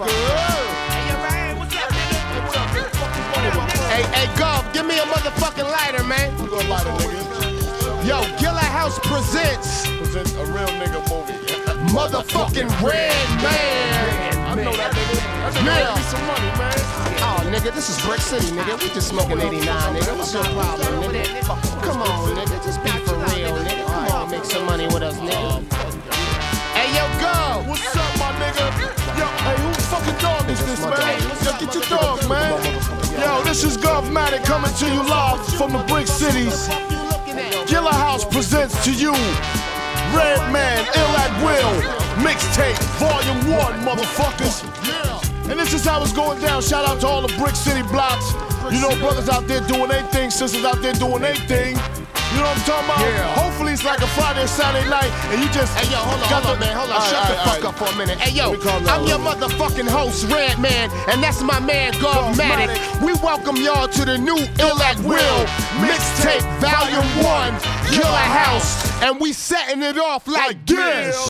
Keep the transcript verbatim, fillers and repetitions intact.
Hey, hey, Gov, give me a motherfucking lighter, man. Who's gonna light a nigga? Yo, Gilla House presents Present a real nigga movie. motherfucking Red Man. I know that nigga. That nigga Yeah. make me some money, man. Oh, nigga, this is Brick City, nigga. We just smoking eighty-nine, nigga. What's your problem, nigga? Come on, nigga. Just be for real, nigga. Come on, make some money with us, nigga. Hey, yo, Gov. What's up, my nigga? Yo, hey, who fucking dog is this, man? Yo, get your dog, man. Yo, this is Govmatic coming to you live from the Brick Cities. Gilla House presents to you Red Man, Ill at Will, mixtape, volume one, motherfuckers. And this is how it's going down. Shout out to all the Brick City blocks. You know, brothers out there doing their thing, sisters out there doing their thing. You know what I'm talking about? Yeah. Hopefully it's like a Friday or Saturday night and you just Hey, yo, hold on, got hold on, the- man. Hold on, All shut right, the all fuck right. up for a minute. Hey, yo, Let me calm down I'm a your little motherfucking host, Red Man, and that's my man, Govmatic. Govmatic. We welcome y'all to the new Ill at Will mixtape, volume one, Gilla House, and we setting it off like this.